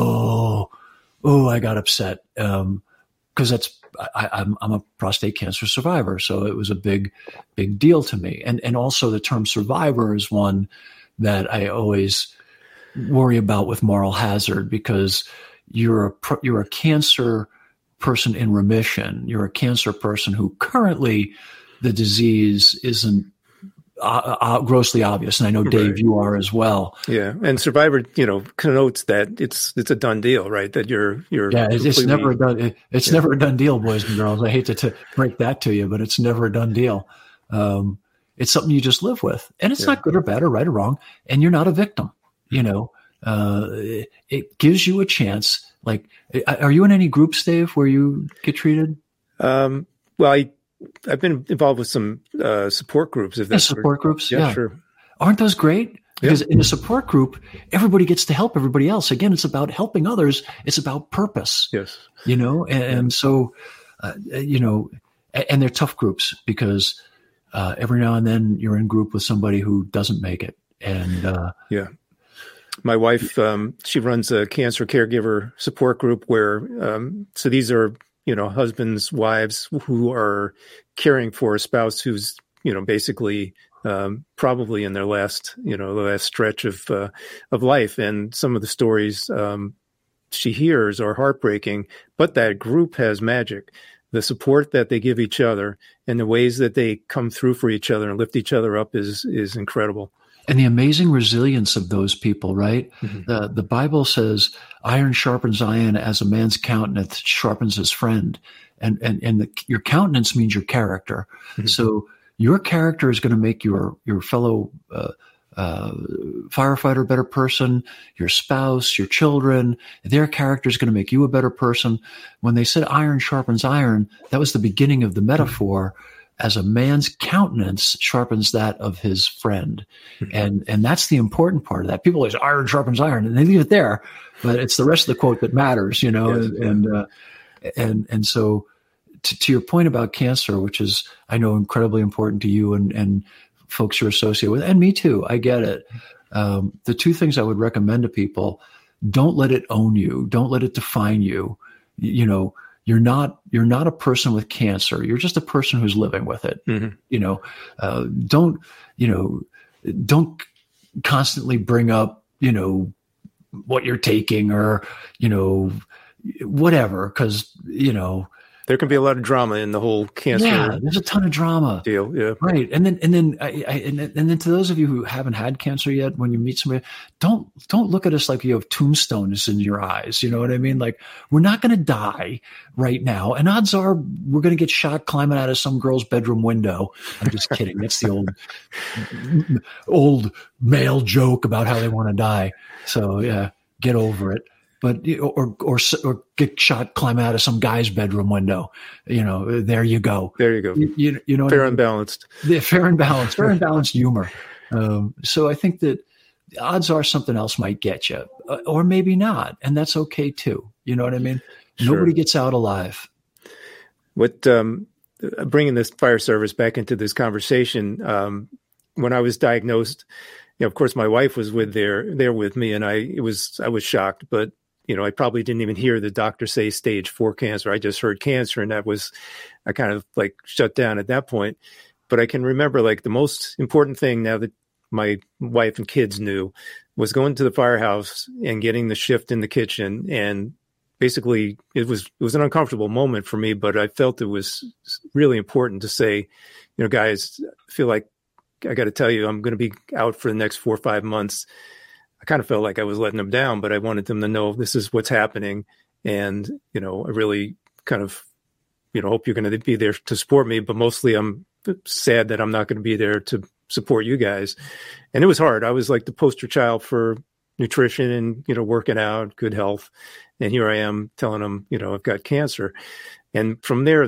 oh, oh, I got upset um, because that's I, I'm I'm a prostate cancer survivor, so it was a big, big deal to me. And and also the term survivor is one that I always worry about with moral hazard, because you're a pro- you're a cancer person in remission. You're a cancer person who currently the disease isn't uh, uh, grossly obvious. And I know, Dave, Right. you are as well. Yeah, and survivor, you know, connotes that it's it's a done deal, right? That you're you're Yeah, it's, it's completely- never a done. it- It's Yeah. never a done deal, boys and girls. I hate to, to break that to you, but it's never a done deal. Um, it's something you just live with, and it's Yeah. not good or bad or right or wrong. And you're not a victim. You know, uh, it, it gives you a chance. Like, are you in any groups, Dave, where you get treated? Um, well, I I've been involved with some uh, support groups. If Yeah, that's support groups. Yeah, Yeah, sure. Aren't those great? Because in a support group, everybody gets to help everybody else. Again, it's about helping others. It's about purpose. Yes. You know, and, and so, uh, you know, and, and they're tough groups because uh, every now and then you're in group with somebody who doesn't make it. And uh, Yeah. My wife, um, she runs a cancer caregiver support group where, um, so these are, you know, husbands, wives who are caring for a spouse who's, you know, basically um, probably in their last, you know, the last stretch of uh, of life. And some of the stories um, she hears are heartbreaking, but that group has magic. The support that they give each other and the ways that they come through for each other and lift each other up is is incredible. and the amazing resilience of those people, right? Mm-hmm. The the Bible says, "Iron sharpens iron, as a man's countenance sharpens his friend," and and and the, your countenance means your character. Mm-hmm. So your character is going to make your your fellow uh, uh, firefighter a better person. Your spouse, your children, their character is going to make you a better person. When they said "iron sharpens iron," that was the beginning of the metaphor. As a man's countenance sharpens that of his friend. Mm-hmm. And and that's the important part of that. People always iron sharpens iron, and they leave it there, but it's the rest of the quote that matters, you know. Yes, and yeah. and, uh, and and so to, to your point about cancer, which is I know incredibly important to you and and folks you're associated with, and me too. I get it. Um, the two things I would recommend to people: don't let it own you. Don't let it define you. You, you know. You're not you're not a person with cancer. You're just a person who's living with it. Mm-hmm. You know, uh, don't you know? Don't constantly bring up you know what you're taking or you know whatever, because you know There can be a lot of drama in the whole cancer yeah, there's a ton of drama. deal. Yeah. Right, and then and then I, I, and then and then to those of you who haven't had cancer yet, when you meet somebody, don't don't look at us like you have tombstones in your eyes. You know what I mean? Like, we're not going to die right now, and odds are we're going to get shot climbing out of some girl's bedroom window. I'm just kidding. That's the old old male joke about how they want to die. So yeah, get over it. But or or or get shot climbing out of some guy's bedroom window. You know, there you go. There you go. You, you, you know, Fair and balanced. the fair and balanced, fair and balanced humor. Um, so I think that the odds are something else might get you, uh, or maybe not, and that's okay too. You know what I mean? Sure. Nobody gets out alive. What um, bringing this fire service back into this conversation? Um, when I was diagnosed, you know, of course, my wife was with there there with me, and I it was I was shocked, but you know, I probably didn't even hear the doctor say stage four cancer. I just heard cancer, and that was I kind of like shut down at that point. But I can remember like the most important thing now that my wife and kids knew was going to the firehouse and getting the shift in the kitchen. And basically it was, it was an uncomfortable moment for me, but I felt it was really important to say, you know, guys, I feel like I got to tell you, I'm going to be out for the next four or five months. I kind of felt like I was letting them down, but I wanted them to know this is what's happening. And, you know, I really kind of, you know, hope you're going to be there to support me, but mostly I'm sad that I'm not going to be there to support you guys. And it was hard. I was like the poster child for nutrition and, you know, working out, good health. And here I am telling them, you know, I've got cancer. And from there,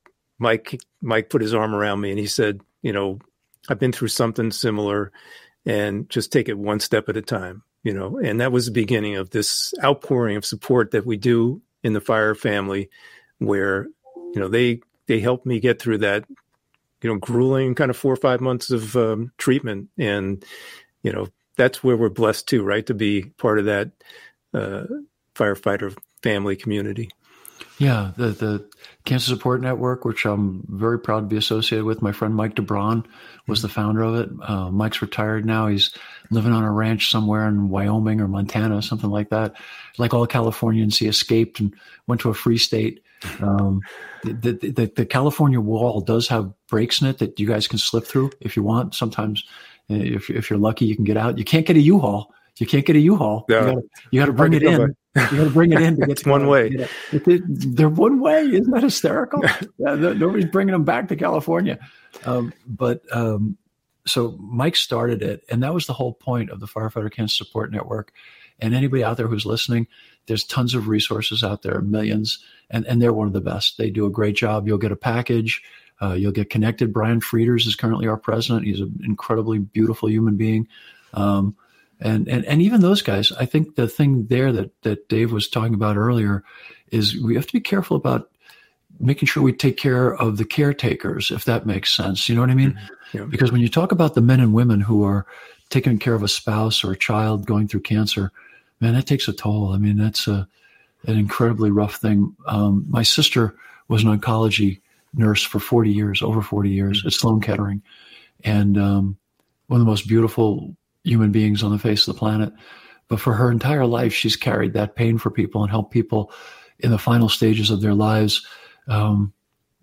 Mike, Mike put his arm around me and he said, you know, I've been through something similar and just take it one step at a time, you know, and that was the beginning of this outpouring of support that we do in the Fire family, where, you know, they, they helped me get through that, you know, grueling kind of four or five months of um, treatment. And, you know, that's where we're blessed too, right? To be part of that uh, firefighter family community. Yeah, the the Cancer Support Network, which I'm very proud to be associated with. My friend Mike DeBron was the founder of it. Uh, Mike's retired now. He's living on a ranch somewhere in Wyoming or Montana, something like that. Like all Californians, he escaped and went to a free state. Um, the, the, the, the California wall does have breaks in it that you guys can slip through if you want. Sometimes, if, if you're lucky, you can get out. You can't get a U-Haul. You can't get a U-Haul. No. You got to bring it in. You got to bring it in to get It's to one way. It, it, they're one way. Isn't that hysterical? Yeah, no, nobody's bringing them back to California. Um, but um, so Mike started it, and that was the whole point of the Firefighter Cancer Support Network. And anybody out there who's listening, there's tons of resources out there, millions, and, and they're one of the best. They do a great job. You'll get a package. Uh, you'll get connected. Brian Frieders is currently our president. He's an incredibly beautiful human being. Um, And, and and even those guys, I think the thing there that, that Dave was talking about earlier is we have to be careful about making sure we take care of the caretakers, if that makes sense. You know what I mean? Mm-hmm. Yeah. Because when you talk about the men and women who are taking care of a spouse or a child going through cancer, man, that takes a toll. I mean, that's a, an incredibly rough thing. Um, my sister was an oncology nurse for forty years, over forty years at Sloan Kettering. And um, one of the most beautiful human beings on the face of the planet. But for her entire life, she's carried that pain for people and helped people in the final stages of their lives, um,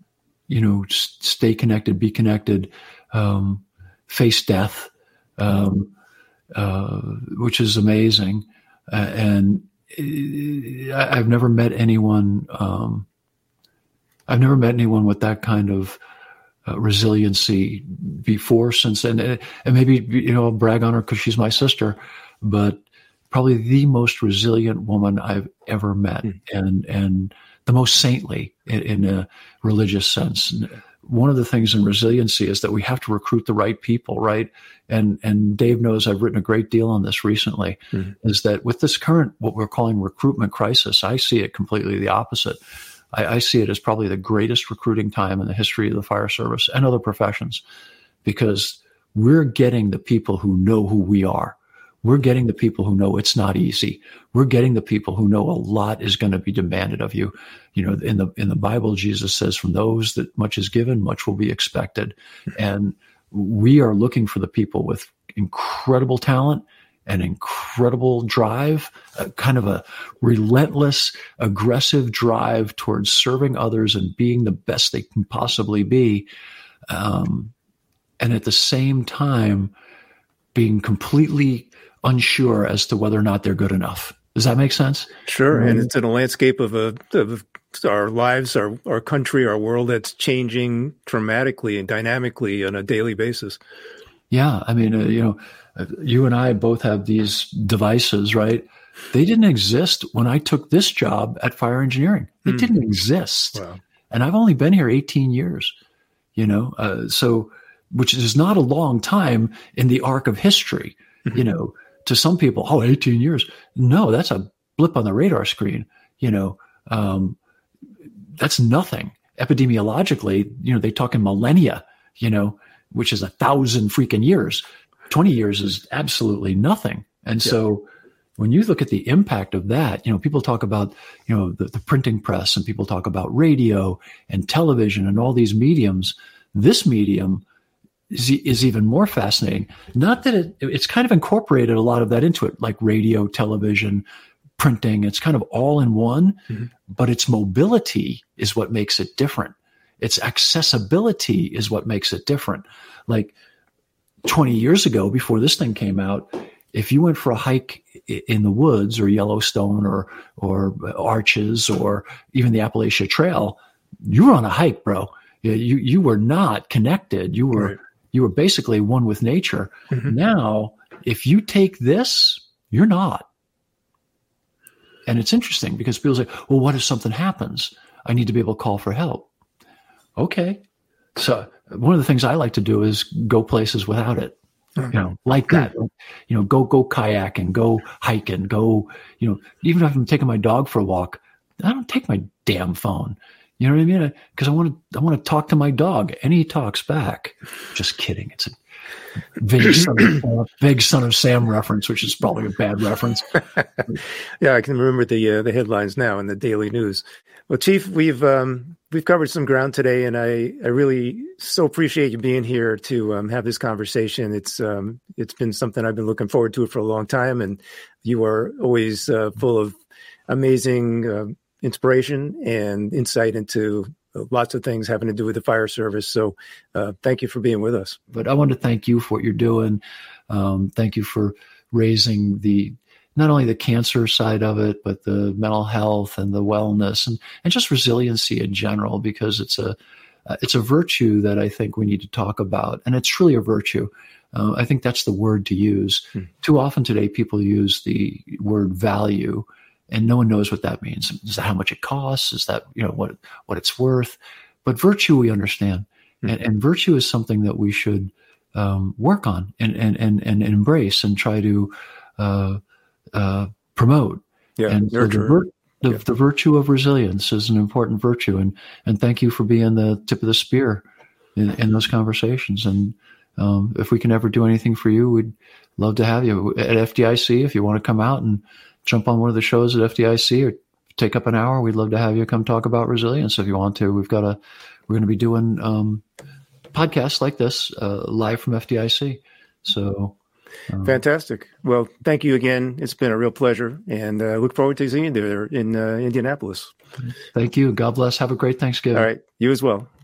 you know, stay connected, be connected, um, face death, um, uh, which is amazing. Uh, and I, I've never met anyone, um, I've never met anyone with that kind of Uh, resiliency before, since, and and maybe, you know, I'll brag on her because she's my sister, but probably the most resilient woman I've ever met, mm. and and the most saintly in, in a religious sense. And one of the things in resiliency is that we have to recruit the right people, right? And and Dave knows I've written a great deal on this recently. Mm. Is that with this current what we're calling recruitment crisis, I see it completely the opposite. I, I see it as probably the greatest recruiting time in the history of the fire service and other professions, because we're getting the people who know who we are. We're getting the people who know it's not easy. We're getting the people who know a lot is going to be demanded of you. You know, in the in the Bible, Jesus says, "From those that much is given, much will be expected." And we are looking for the people with incredible talent, an incredible drive, a kind of a relentless, aggressive drive towards serving others and being the best they can possibly be. Um, and at the same time, being completely unsure as to whether or not they're good enough. Does that make sense? Sure. Um, and it's in a landscape of, a, of our lives, our, our country, our world that's changing dramatically and dynamically on a daily basis. Yeah. I mean, uh, you know, you and I both have these devices, right? They didn't exist when I took this job at Fire Engineering. They mm. didn't exist. Wow. And I've only been here eighteen years, you know, uh, so, which is not a long time in the arc of history, mm-hmm. you know, to some people, oh, eighteen years. No, that's a blip on the radar screen. You know, um, that's nothing. Epidemiologically, you know, they talk in millennia, you know, which is a thousand freaking years. twenty years is absolutely nothing. And yeah. so when you look at the impact of that, you know, people talk about, you know, the, the printing press, and people talk about radio and television and all these mediums. This medium is, is even more fascinating. Not that it, it's kind of incorporated a lot of that into it, like radio, television, printing. It's kind of all in one, mm-hmm. but its mobility is what makes it different. Its accessibility is what makes it different. Like twenty years ago, before this thing came out, if you went for a hike in the woods or Yellowstone or or Arches or even the Appalachia Trail, you were on a hike, bro. You you were not connected. You were right. you were basically one with nature. Mm-hmm. Now, if you take this, you're not. And it's interesting because people say, well, what if something happens? I need to be able to call for help. Okay. So one of the things I like to do is go places without it. You know, like that, you know, go, go kayaking, go hiking, go, you know, even if I'm taking my dog for a walk, I don't take my damn phone. You know what I mean? Because I want to, I want to talk to my dog and he talks back. Just kidding. It's a vague son, of, uh, vague Son of Sam reference, which is probably a bad reference. Yeah. I can remember the, uh, the headlines now in the daily news. Well, Chief, we've, um, we've covered some ground today, and I, I really so appreciate you being here to um, have this conversation. It's um, it's been something I've been looking forward to for a long time, and you are always uh, full of amazing uh, inspiration and insight into lots of things having to do with the fire service. So uh, thank you for being with us. But I want to thank you for what you're doing. Um, thank you for raising the not only the cancer side of it, but the mental health and the wellness and, and just resiliency in general, because it's a, uh, it's a virtue that I think we need to talk about. And it's really a virtue. Uh, I think that's the word to use. Hmm. Too often today, people use the word value and no one knows what that means. Is that how much it costs? Is that, you know, what, what it's worth? But virtue, we understand. Hmm. And, and virtue is something that we should um, work on and, and, and, and embrace and try to, uh, Uh, promote. Yeah, and so the, vir- the, yeah. the virtue of resilience is an important virtue. And, and thank you for being the tip of the spear in, in those conversations. And um, if we can ever do anything for you, we'd love to have you at F D I C. If you want to come out and jump on one of the shows at F D I C or take up an hour, we'd love to have you come talk about resilience if you want to. We've got a, we're going to be doing um, podcasts like this uh, live from F D I C. So, Um, Fantastic. Well, thank you again. It's been a real pleasure, and I uh, look forward to seeing you there in uh, Indianapolis. Thank you. God bless. Have a great Thanksgiving. All right. You as well.